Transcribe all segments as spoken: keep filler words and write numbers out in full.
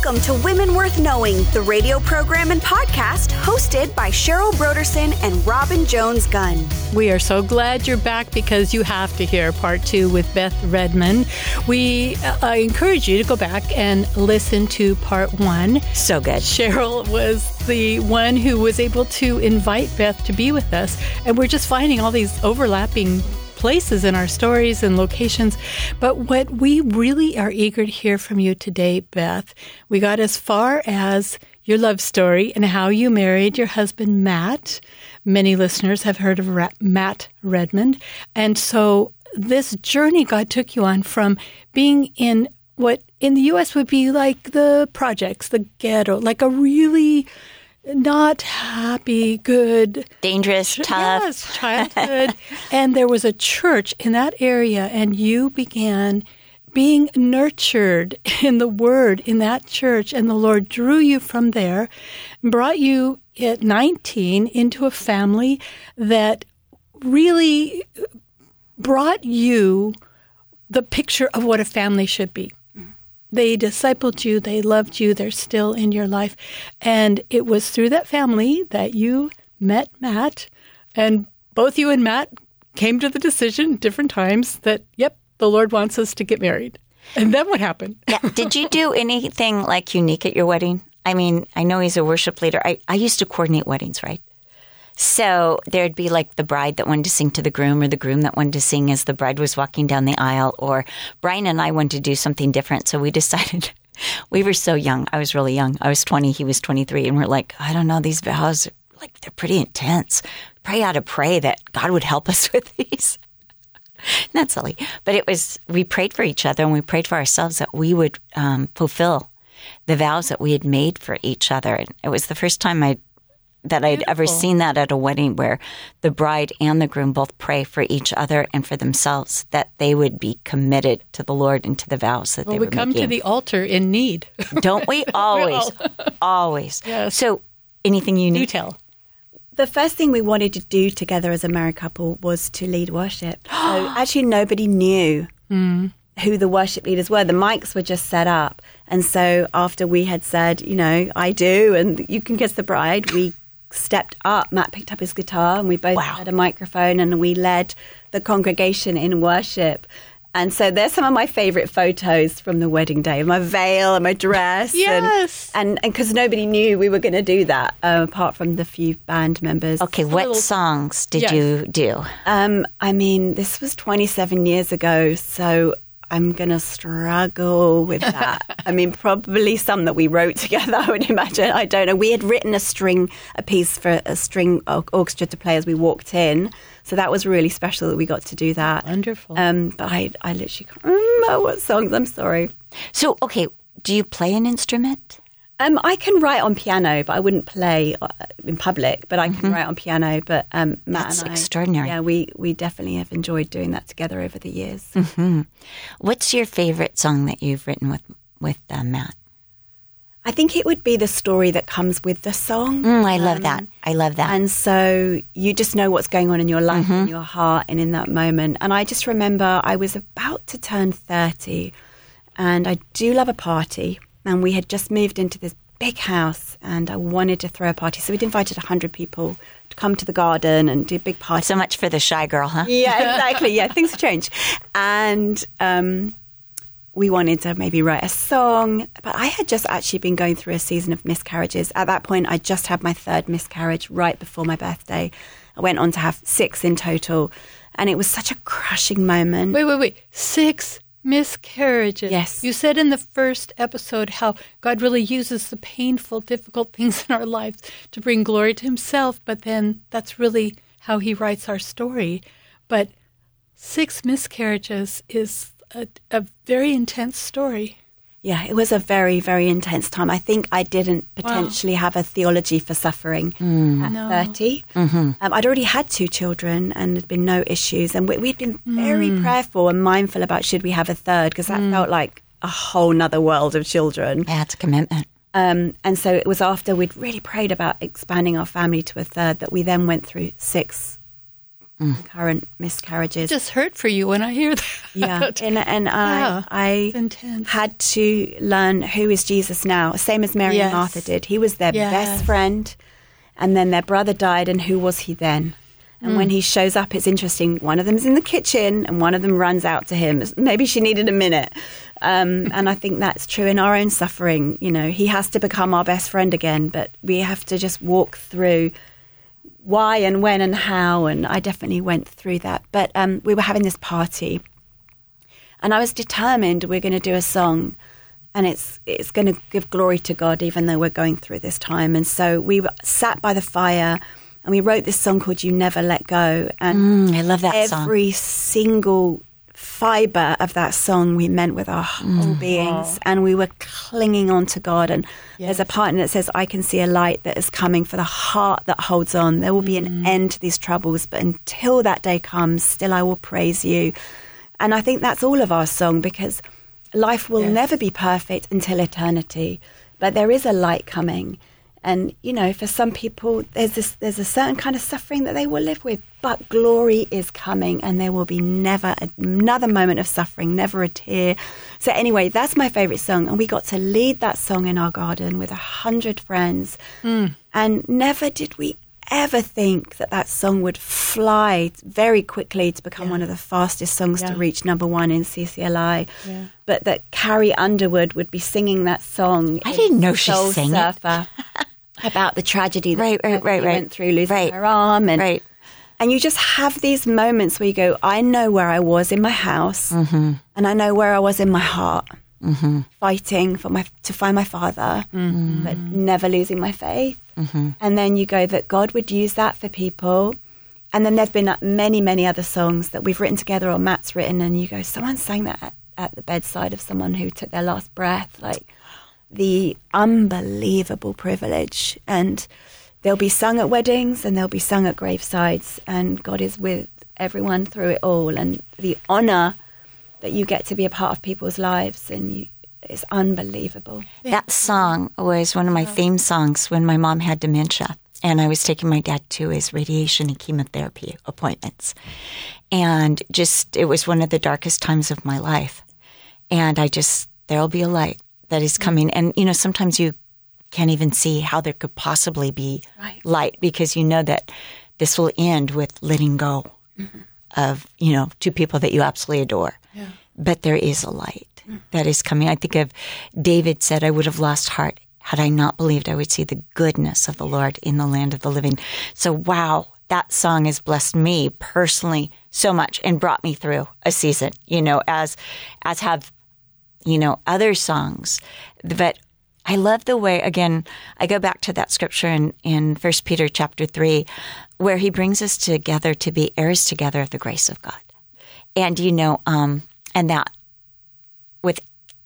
Welcome to Women Worth Knowing, the radio program and podcast hosted by Cheryl Broderson and Robin Jones-Gunn. We are so glad you're back because you have to hear part two with Beth Redmond. We uh, encourage you to go back and listen to part one. So good. Cheryl was the one who was able to invite Beth to be with us, and we're just finding all these overlapping places in our stories and locations. But what we really are eager to hear from you today, Beth, we got as far as your love story and how you married your husband, Matt. Many listeners have heard of Ra- Matt Redmond. And so this journey God took you on from being in what in the U S would be like the projects, the ghetto, like a really not happy, good, dangerous, tough yes, childhood. And there was a church in that area, and you began being nurtured in the Word in that church, and the Lord drew you from there, brought you at nineteen into a family that really brought you the picture of what a family should be. They discipled you. They loved you. They're still in your life. And it was through that family that you met Matt. And both you and Matt came to the decision at different times that, yep, the Lord wants us to get married. And then what happened? Yeah. Did you do anything like unique at your wedding? I mean, I know he's a worship leader. I, I used to coordinate weddings, right? So there'd be like the bride that wanted to sing to the groom or the groom that wanted to sing as the bride was walking down the aisle, or Brian and I wanted to do something different. So we decided, we were so young. I was really young. I was twenty. He was twenty-three. And we're like, I don't know, these vows, like they're pretty intense. Pray ought to pray that God would help us with these. Not silly. But it was, we prayed for each other and we prayed for ourselves that we would um, fulfill the vows that we had made for each other. And it was the first time I'd that I'd Beautiful. ever seen that at a wedding, where the bride and the groom both pray for each other and for themselves, that they would be committed to the Lord and to the vows that well, they were we come making. to the altar in need. Don't we? Always. Always. Yes. So anything you need? Do tell. The first thing we wanted to do together as a married couple was to lead worship. So actually nobody knew mm. who the worship leaders were. The mics were just set up. And so after we had said, you know, I do, and you can kiss the bride, we stepped up. Matt picked up his guitar and we both wow. had a microphone, and we led the congregation in worship. And so there's some of my favorite photos from the wedding day, my veil and my dress. Yes. And because nobody knew we were going to do that, uh, apart from the few band members. Okay, what little... songs did yes. you do? Um, I mean, this was twenty-seven years ago, so I'm going to struggle with that. I mean, probably some that we wrote together, I would imagine. I don't know. We had written a string, a piece for a string orchestra to play as we walked in. So that was really special that we got to do that. Wonderful. Um, but I, I literally can't remember what songs. I'm sorry. So, okay, do you play an instrument? Um, I can write on piano, but I wouldn't play in public. But I can mm-hmm. write on piano. But um, Matt That's and I, extraordinary. Yeah, we we definitely have enjoyed doing that together over the years. Mm-hmm. What's your favorite song that you've written with with uh, Matt? I think it would be the story that comes with the song. Mm, I love um, that. I love that. And so you just know what's going on in your life, mm-hmm. in your heart, and in that moment. And I just remember I was about to turn thirty, and I do love a party. And we had just moved into this big house, and I wanted to throw a party. So we'd invited one hundred people to come to the garden and do a big party. So much for the shy girl, huh? Yeah, exactly. Yeah, things have changed. And um, we wanted to maybe write a song. But I had just actually been going through a season of miscarriages. At that point, I just had my third miscarriage right before my birthday. I went on to have six in total. And it was such a crushing moment. Wait, wait, wait. Six miscarriages. Yes. You said in the first episode how God really uses the painful, difficult things in our lives to bring glory to himself, but then that's really how he writes our story. But six miscarriages is a, a very intense story. Yeah, it was a very, very intense time. I think I didn't potentially wow. have a theology for suffering mm. at no. thirty. Mm-hmm. Um, I'd already had two children and there'd been no issues. And we, we'd been very mm. prayerful and mindful about should we have a third, because that mm. felt like a whole nother world of children. Yeah, it's a commitment. Um, and so it was after we'd really prayed about expanding our family to a third that we then went through six mm. current miscarriages. It just hurt for you when I hear that. Yeah, and, and Yeah, I, it's I intense. had to learn who is Jesus now, same as Mary Yes. and Martha did. He was their Yes. best friend, and then their brother died, and who was he then? And Mm. when he shows up, it's interesting. One of them's in the kitchen, and one of them runs out to him. Maybe she needed a minute. Um, and I think that's true in our own suffering. You know, he has to become our best friend again, but we have to just walk through why and when and how. And I definitely went through that. But um, we were having this party, and I was determined we're going to do a song, and it's it's going to give glory to God, even though we're going through this time. And so we were sat by the fire, and we wrote this song called "You Never Let Go." And Mm, I love that song. every single fiber of that song we meant with our whole beings, and we were clinging on to God. And there's a part in it that says, I can see a light that is coming for the heart that holds on. There will be an end to these troubles, but until that day comes, still I will praise you. And I think that's all of our song, because life will Yes. never be perfect until eternity, but there is a light coming. And, you know, for some people, there's this, there's a certain kind of suffering that they will live with, but glory is coming, and there will be never another moment of suffering, never a tear. So anyway, that's my favorite song. And we got to lead that song in our garden with a hundred friends. Mm. And never did we ever think that that song would fly very quickly to become Yeah. one of the fastest songs Yeah. to reach number one in C C L I. Yeah. But that Carrie Underwood would be singing that song. I in didn't know she Soul sang it. Surfer about the tragedy that Right, right, right, she right. went through, losing Right. her arm. And, Right. and you just have these moments where you go, I know where I was in my house, Mm-hmm. and I know where I was in my heart, mm-hmm. fighting for my to find my father, Mm-hmm. but never losing my faith. Mm-hmm. And then you go that God would use that for people. And then there've been many, many other songs that we've written together, or Matt's written, and you go, someone sang that at, at the bedside of someone who took their last breath. Like, the unbelievable privilege. And they'll be sung at weddings, and they'll be sung at gravesides, and God is with everyone through it all. And the honor that you get to be a part of people's lives, and you, it's unbelievable. That song was one of my theme songs when my mom had dementia, and I was taking my dad to his radiation and chemotherapy appointments. And just, it was one of the darkest times of my life. And I just, there'll be a light that is coming. And, you know, sometimes you can't even see how there could possibly be Right. light, because you know that this will end with letting go Mm-hmm. of, you know, two people that you absolutely adore. Yeah. But there is a light that is coming. I think of David said, I would have lost heart had I not believed I would see the goodness of the Lord in the land of the living. So, wow, that song has blessed me personally so much and brought me through a season, you know, as, as have, you know, other songs. But I love the way, again, I go back to that scripture in, in First Peter chapter three, where he brings us together to be heirs together of the grace of God. And, you know, um, and that with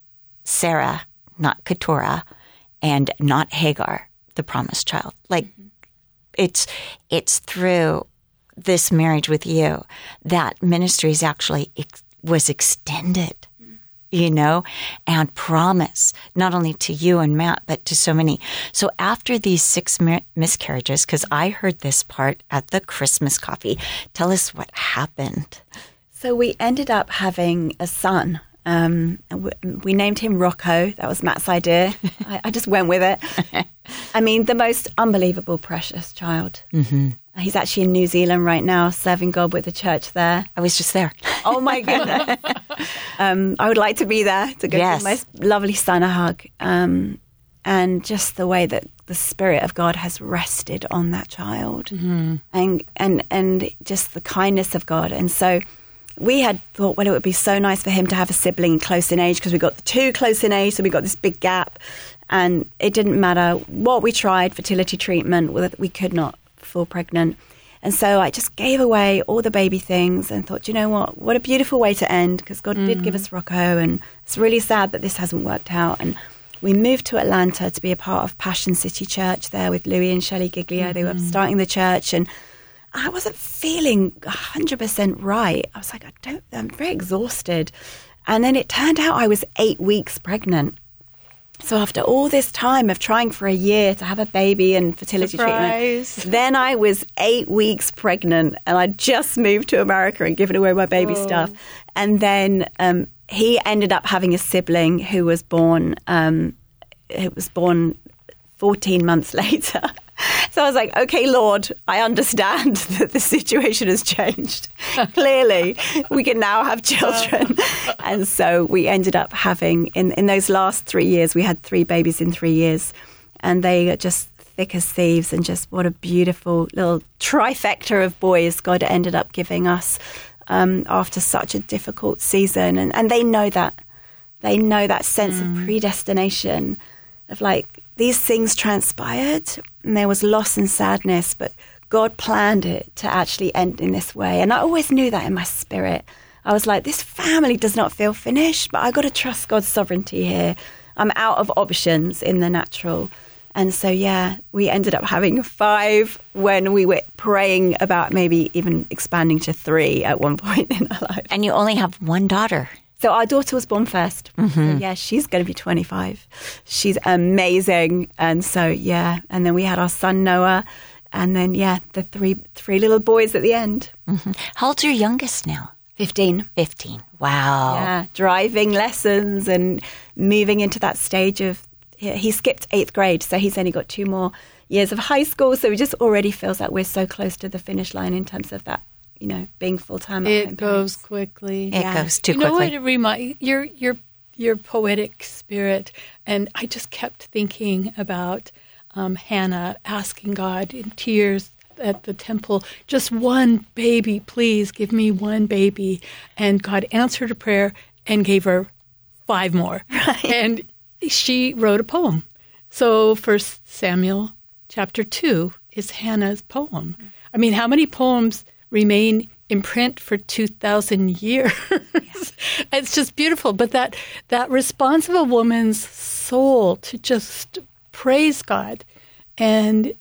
Sarah, not Keturah, and not Hagar, the promised child. Like, mm-hmm. it's it's through this marriage with you that ministry is actually ex- was extended, mm-hmm. you know, and promise not only to you and Matt, but to so many. So after these six mi- miscarriages, because I heard this part at the Christmas coffee, tell us what happened. So we ended up having a son. Um, and we, we named him Rocco. That was Matt's idea. I, I just went with it. I mean, the most unbelievable, precious child. Mm-hmm. He's actually in New Zealand right now, serving God with the church there. I was just there. Oh, my goodness. um, I would like to be there to go Yes. give my lovely son a hug. Um, and just the way that the Spirit of God has rested on that child. Mm-hmm. And, and, and just the kindness of God. And so we had thought, well, it would be so nice for him to have a sibling close in age, because we got the two close in age, so we got this big gap. And it didn't matter what we tried, fertility treatment, we could not fall pregnant. And so I just gave away all the baby things and thought, you know what, what a beautiful way to end, because God mm. did give us Rocco, and it's really sad that this hasn't worked out. And we moved to Atlanta to be a part of Passion City Church there with Louis and Shelley Giglio. Mm-hmm. They were starting the church, and I wasn't feeling one hundred percent right. I was like, I don't, I'm very exhausted. And then it turned out I was eight weeks pregnant. So after all this time of trying for a year to have a baby and fertility Surprise. treatment, then I was eight weeks pregnant and I just moved to America and given away my baby Oh. stuff. And then um, he ended up having a sibling who was born, um, it was born fourteen months later. So I was like, okay, Lord, I understand that the situation has changed. Clearly, we can now have children. And so we ended up having, in, in those last three years, we had three babies in three years. And they are just thick as thieves, and just what a beautiful little trifecta of boys God ended up giving us um, after such a difficult season. And, and they know that. They know that sense mm. of predestination, of like, these things transpired and there was loss and sadness, but God planned it to actually end in this way. And I always knew that in my spirit. I was like, this family does not feel finished, but I got to trust God's sovereignty here. I'm out of options in the natural. And so, yeah, we ended up having five when we were praying about maybe even expanding to three at one point in our life. And you only have one daughter. So our daughter was born first. Mm-hmm. So yeah, she's going to be twenty-five. She's amazing. And so, yeah. And then we had our son, Noah. And then, yeah, the three three little boys at the end. Mm-hmm. How old's your youngest now? fifteen. fifteen. Wow. Yeah, driving lessons and moving into that stage of, he skipped eighth grade. So he's only got two more years of high school. So he just already feels like we're so close to the finish line in terms of that. You know, being full time. It goes quickly. It yeah. goes too you know quickly. What it remind your your your poetic spirit, and I just kept thinking about um, Hannah asking God in tears at the temple, just one baby, please give me one baby, and God answered her prayer and gave her five more, right. And she wrote a poem. So First Samuel chapter two is Hannah's poem. I mean, how many poems remain in print for two thousand years. Yeah. It's just beautiful. But that, that response of a woman's soul to just praise God and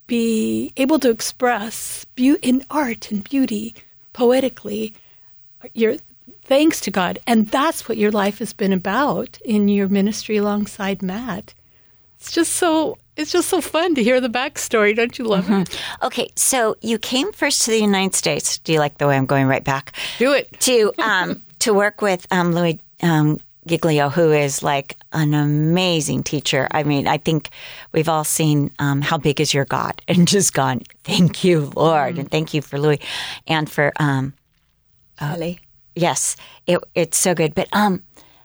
be able to express be- in art and beauty, poetically, your thanks to God. And that's what your life has been about in your ministry alongside Matt. It's just so... It's just so fun to hear the backstory. Don't you love mm-hmm. it? Okay, so you came first to the United States. Do you like the way I'm going right back? Do it. To um, to work with um, Louis um, Giglio, who is like an amazing teacher. I mean, I think we've all seen um, How Big Is Your God? And just gone, thank you, Lord. Mm. And thank you for Louis and for... Um, uh, yes, it, it's so good. But um,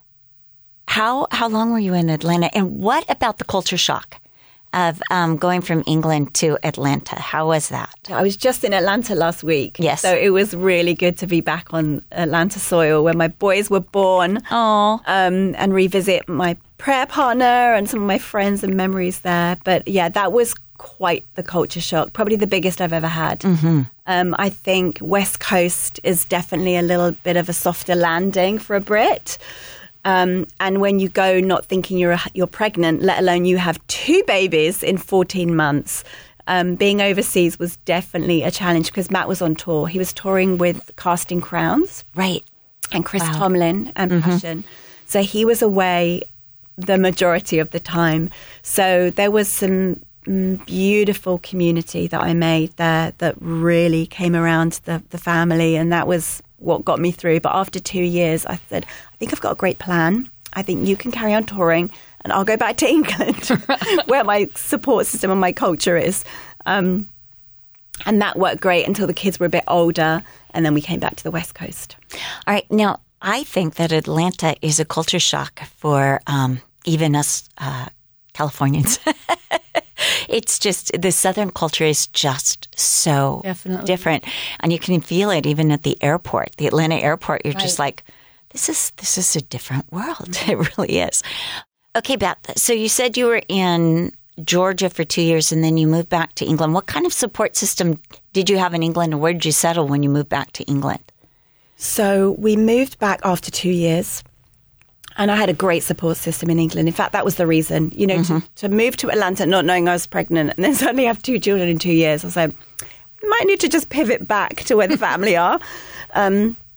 how how long were you in Atlanta? And what about the culture shock of um, going from England to Atlanta? How was that? I was just in Atlanta last week. Yes. So it was really good to be back on Atlanta soil where my boys were born. Oh. Um, and revisit my prayer partner and some of my friends and memories there. But yeah, that was quite the culture shock, probably the biggest I've ever had. Mm-hmm. Um, I think West Coast is definitely a little bit of a softer landing for a Brit. Um, and when you go not thinking you're you're pregnant, let alone you have two babies in fourteen months, um, being overseas was definitely a challenge because Matt was on tour. He was touring with Casting Crowns. Right. And Chris Wow. Tomlin and Mm-hmm. Passion. So he was away the majority of the time. So there was some mm, beautiful community that I made there that really came around the, the family, and that was what got me through. But after two years, I said, I think I've got a great plan. I think you can carry on touring and I'll go back to England where my support system and my culture is. Um, and that worked great until the kids were a bit older. And then we came back to the West Coast. All right. Now, I think that Atlanta is a culture shock for um, even us uh, Californians. It's just, the Southern culture is just so Definitely. different. And you can feel it even at the airport, the Atlanta airport. You're Right. just like, this is this is a different world. It really is. Okay, Beth, so you said you were in Georgia for two years and then you moved back to England. What kind of support system did you have in England, and where did you settle when you moved back to England? So we moved back after two years. And I had a great support system in England. In fact, that was the reason, you know, mm-hmm. to, to move to Atlanta not knowing I was pregnant and then suddenly have two children in two years. I was like, we might need to just pivot back to where the family are. Um,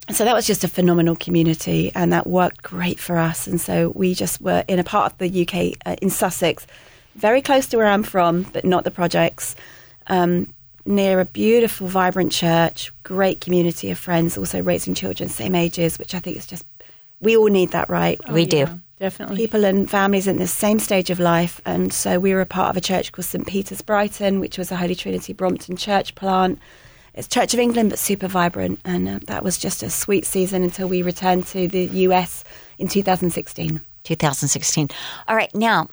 so that was just a phenomenal community, and that worked great for us. And so we just were in a part of the U K, uh, in Sussex, very close to where I'm from, but not the projects, um, near a beautiful, vibrant church, great community of friends, also raising children same ages, which I think is just, we all need that, right? We Oh, yeah, do. definitely. People and families in the same stage of life. And so we were a part of a church called Saint Peter's Brighton, which was a Holy Trinity Brompton church plant. It's Church of England, but super vibrant. And uh, that was just a sweet season until we returned to the U S in two thousand sixteen. two thousand sixteen. All right. Now,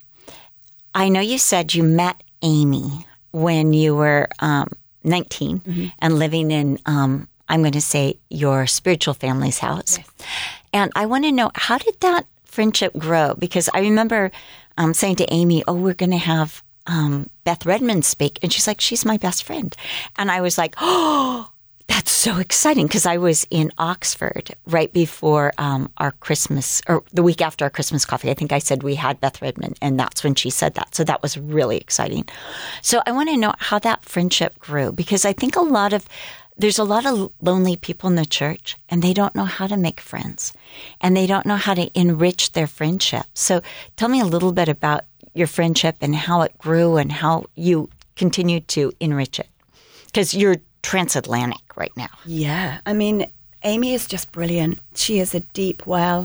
I know you said you met Amy when you were um, nineteen mm-hmm. and living in, um, I'm going to say, your spiritual family's house. Yes. And I want to know, how did that friendship grow? Because I remember um, saying to Amy, oh, we're going to have um, Beth Redmond speak. And she's like, she's my best friend. And I was like, oh, that's so exciting. Because I was in Oxford right before um, our Christmas, or the week after our Christmas coffee. I think I said we had Beth Redmond, and that's when she said that. So that was really exciting. So I want to know how that friendship grew, because I think a lot of There's a lot of lonely people in the church, and they don't know how to make friends, and they don't know how to enrich their friendship. So tell me a little bit about your friendship and how it grew and how you continued to enrich it, because you're transatlantic right now. Yeah. I mean, Amy is just brilliant. She is a deep well,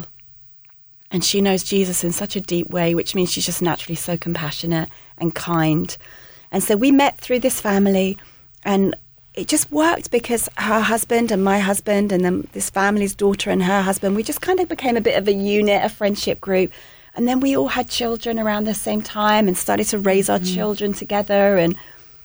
and she knows Jesus in such a deep way, which means she's just naturally so compassionate and kind. And so we met through this family, and it just worked because her husband and my husband and then this family's daughter and her husband, we just kind of became a bit of a unit, a friendship group. And then we all had children around the same time and started to raise our mm-hmm. children together. And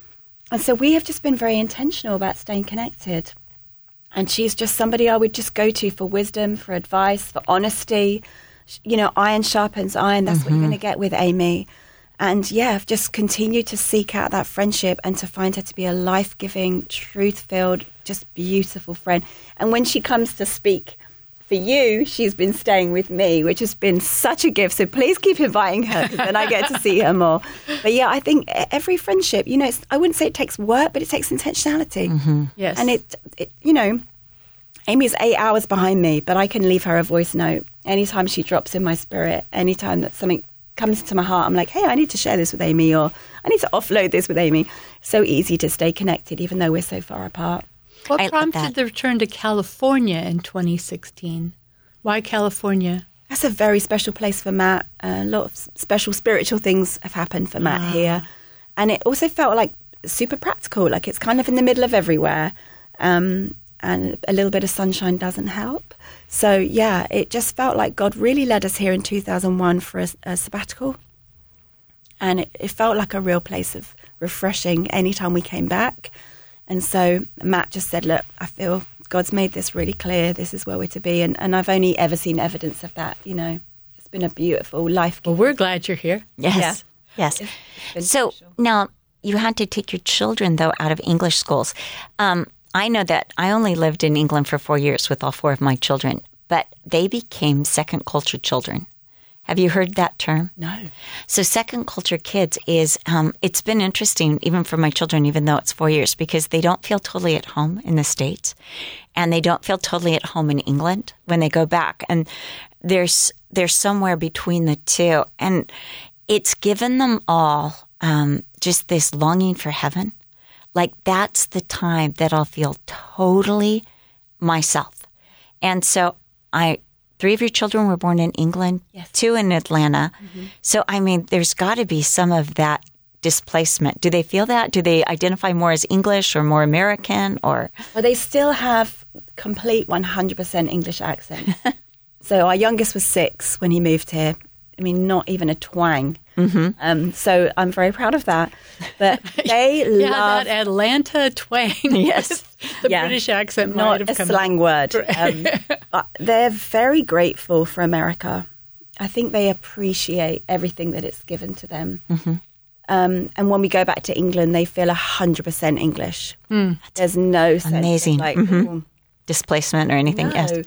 and so we have just been very intentional about staying connected. And she's just somebody I would just go to for wisdom, for advice, for honesty. You know, iron sharpens iron. That's mm-hmm. what you're going to get with Amy. And yeah, I've just continued to seek out that friendship and to find her to be a life-giving, truth-filled, just beautiful friend. And when she comes to speak for you, she's been staying with me, which has been such a gift. So please keep inviting her, because then I get to see her more. But yeah, I think every friendship, you know, it's, I wouldn't say it takes work, but it takes intentionality. Mm-hmm. Yes. And it, it, you know, Amy's eight hours behind me, but I can leave her a voice note anytime she drops in my spirit, anytime that something comes to my heart. I'm like, hey, I need to share this with Amy, or I need to offload this with Amy. So easy to stay connected, even though we're so far apart. What I prompted the return to California in twenty sixteen? Why California? That's a very special place for Matt. Uh, a lot of special spiritual things have happened for Matt Wow. here. And it also felt like super practical, like it's kind of in the middle of everywhere. Um, and a little bit of sunshine doesn't help. So, yeah, it just felt like God really led us here in two thousand one for a, a sabbatical. And it, it felt like a real place of refreshing anytime we came back. And so Matt just said, look, I feel God's made this really clear. This is where we're to be. And, and I've only ever seen evidence of that, you know. It's been a beautiful life. Well, we're glad you're here. Yes. Yeah. Yes. It's, it's So special. now you had to take your children, though, out of English schools. Um, I know that I only lived in England for four years with all four of my children, but they became second culture children. Have you heard that term? No. So second culture kids is, um, it's been interesting even for my children, even though it's four years, because they don't feel totally at home in the States, and they don't feel totally at home in England when they go back. And there's, there's somewhere between the two. And it's given them all um, just this longing for heaven. Like, that's the time that I'll feel totally myself. And so I, three of your children were born in England, Yes. two in Atlanta. Mm-hmm. So, I mean, there's got to be some of that displacement. Do they feel that? Do they identify more as English or more American, or? Well, they still have complete one hundred percent English accents. So our youngest was six when he moved here. I mean, not even a twang. Mm-hmm. Um, so I'm very proud of that. But they Yeah, love that Atlanta twang. Yes. The Yeah. British accent might not have a come slang word. Um, but they're very grateful for America. I think they appreciate everything that it's given to them. Mm-hmm. Um, and when we go back to England, they feel one hundred percent English. Mm. There's no sense amazing. of like, Mhm. "Oh, displacement or anything? no." Yes.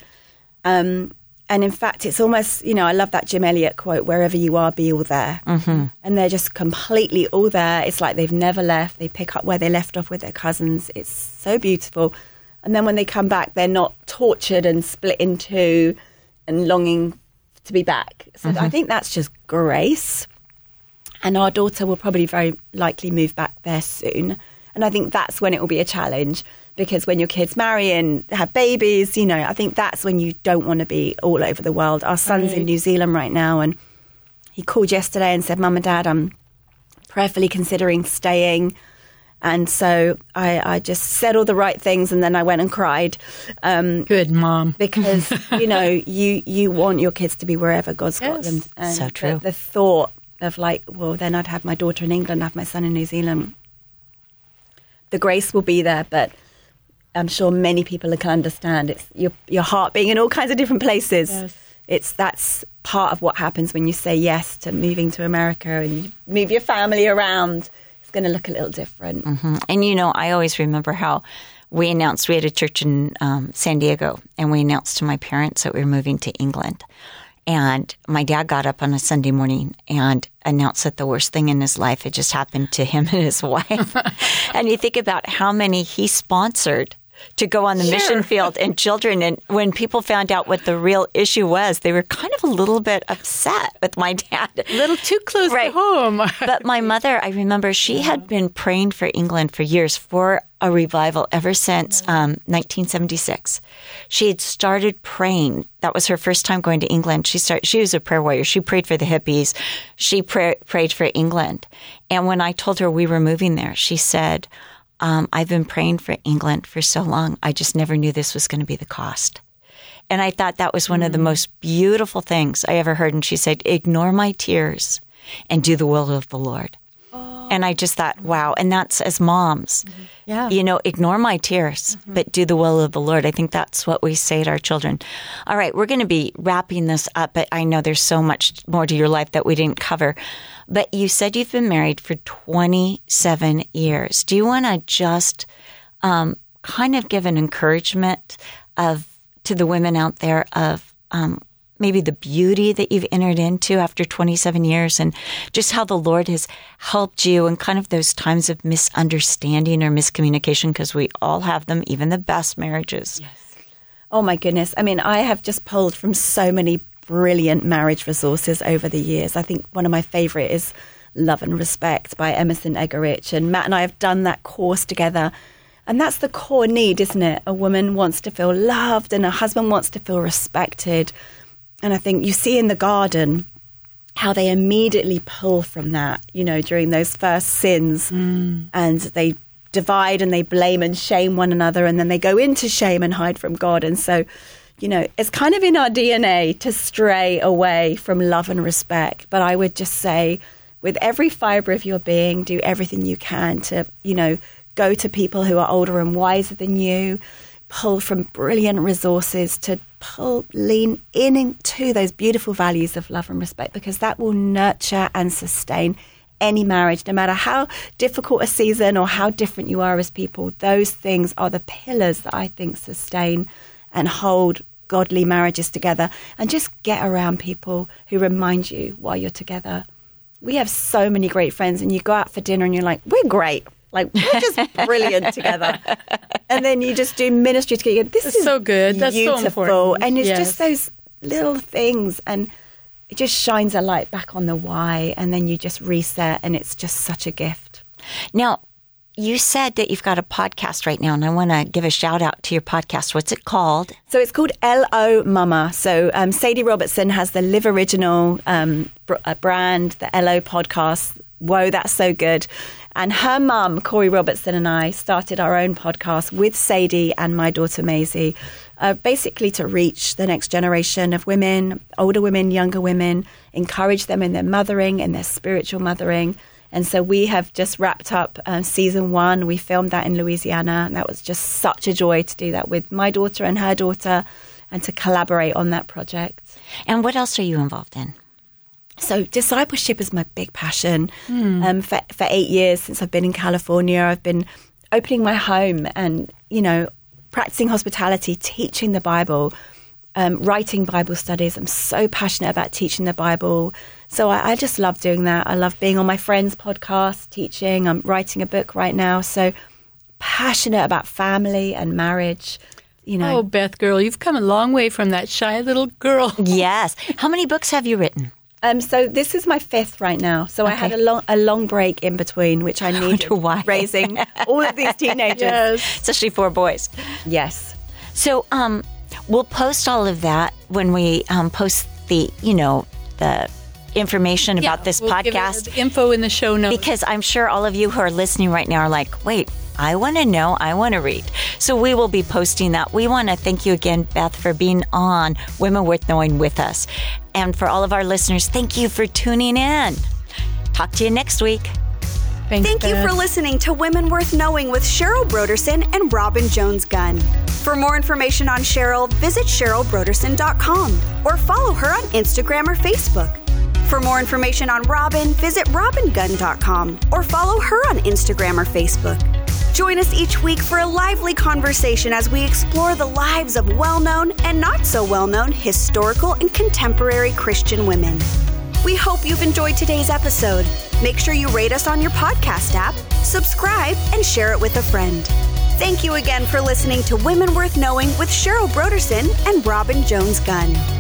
Um, and in fact, it's almost, you know, I love that Jim Elliot quote, wherever you are, be all there. Mm-hmm. And they're just completely all there. It's like they've never left. They pick up where they left off with their cousins. It's so beautiful. And then when they come back, they're not tortured and split in two and longing to be back. So mm-hmm. I think that's just grace. And our daughter will probably very likely move back there soon. And I think that's when it will be a challenge, because when your kids marry and have babies, you know, I think that's when you don't want to be all over the world. Our son's right. in New Zealand right now, and he called yesterday and said, Mum and Dad, I'm prayerfully considering staying. And so I, I just said all the right things, and then I went and cried. Um, Good mom. Because, you know, you, you want your kids to be wherever God's yes. got them. And so true. The, the thought of like, well, then I'd have my daughter in England, have my son in New Zealand. The grace will be there, but I'm sure many people can understand it's your your heart being in all kinds of different places. Yes. It's that's part of what happens when you say yes to moving to America and you move your family around. It's going to look a little different. Mm-hmm. And you know, I always remember how we announced we had a church in um, San Diego, and we announced to my parents that we were moving to England. And my dad got up on a Sunday morning and announced that the worst thing in his life had just happened to him and his wife. And you think about how many he sponsored to go on the sure. mission field and children. And when people found out what the real issue was, they were kind of a little bit upset with my dad. A little too close right. to home. But my mother, I remember she had been praying for England for years for a revival ever since um, nineteen seventy-six. She had started praying. That was her first time going to England. She started, she was a prayer warrior. She prayed for the hippies. She pray, prayed for England. And when I told her we were moving there, she said, Um, I've been praying for England for so long. I just never knew this was going to be the cost. And I thought that was one mm. of the most beautiful things I ever heard. And she said, ignore my tears and do the will of the Lord. Oh. And I just thought, wow. And that's as moms, mm-hmm. yeah. you know, ignore my tears, mm-hmm. but do the will of the Lord. I think that's what we say to our children. All right, we're going to be wrapping this up, but I know there's so much more to your life that we didn't cover. But you said you've been married for twenty-seven years. Do you want to just um, kind of give an encouragement of to the women out there of um, maybe the beauty that you've entered into after twenty-seven years, and just how the Lord has helped you in kind of those times of misunderstanding or miscommunication, because we all have them, even the best marriages. Yes. Oh, my goodness. I mean, I have just pulled from so many brilliant marriage resources over the years. I think one of my favorite is Love and Respect by Emerson Eggerichs. And Matt and I have done that course together. And that's the core need, isn't it? A woman wants to feel loved and a husband wants to feel respected. And I think you see in the garden how they immediately pull from that, you know, during those first sins. Mm. And they divide and they blame and shame one another. And then they go into shame and hide from God. And so, you know, it's kind of in our D N A to stray away from love and respect. But I would just say, with every fiber of your being, do everything you can to, you know, go to people who are older and wiser than you, pull from brilliant resources to pull, lean in into those beautiful values of love and respect, because that will nurture and sustain any marriage, no matter how difficult a season or how different you are as people. Those things are the pillars that I think sustain and hold godly marriages together. And just get around people who remind you while you're together. We have so many great friends, and you go out for dinner and you're like, we're great. Like, we're just brilliant together. And then you just do ministry together. This That's is so good. That's beautiful. so important. And it's yes. just those little things. And it just shines a light back on the why. And then you just reset. And it's just such a gift. Now, you said that you've got a podcast right now, and I want to give a shout out to your podcast. What's it called? So it's called L O Mama. So um, Sadie Robertson has the Live Original um, br- uh, brand, the L O podcast. Whoa, that's so good. And her mum, Corey Robertson, and I started our own podcast with Sadie and my daughter Maisie, uh, basically to reach the next generation of women, older women, younger women, encourage them in their mothering and their spiritual mothering. And so we have just wrapped up uh, season one. We filmed that in Louisiana. And that was just such a joy to do that with my daughter and her daughter and to collaborate on that project. And what else are you involved in? So discipleship is my big passion. Mm. Um, for, for eight years since I've been in California, I've been opening my home and, you know, practicing hospitality, teaching the Bible, um, writing Bible studies. I'm so passionate about teaching the Bible. So I, I just love doing that. I love being on my friend's podcast, teaching. I'm writing a book right now. So passionate about family and marriage. You know. Oh, Beth, girl, you've come a long way from that shy little girl. Yes. How many books have you written? Um, so this is my fifth right now. So okay. I had a long a long break in between, which I needed I why. raising all of these teenagers. Yes. Especially four boys. Yes. So um, we'll post all of that when we um, post the, you know, the information Yeah, about this we'll give it podcast. the info in the show notes. Because I'm sure all of you who are listening right now are like, wait, I want to know, I want to read. So we will be posting that. We want to thank you again, Beth, for being on Women Worth Knowing with us. And for all of our listeners, thank you for tuning in. Talk to you next week. Thanks, Thank Beth. you for listening to Women Worth Knowing with Cheryl Broderson and Robin Jones-Gunn. For more information on Cheryl, visit cheryl broderson dot com or follow her on Instagram or Facebook. For more information on Robin, visit robin gunn dot com or follow her on Instagram or Facebook. Join us each week for a lively conversation as we explore the lives of well-known and not so well-known historical and contemporary Christian women. We hope you've enjoyed today's episode. Make sure you rate us on your podcast app, subscribe, and share it with a friend. Thank you again for listening to Women Worth Knowing with Cheryl Broderson and Robin Jones-Gunn.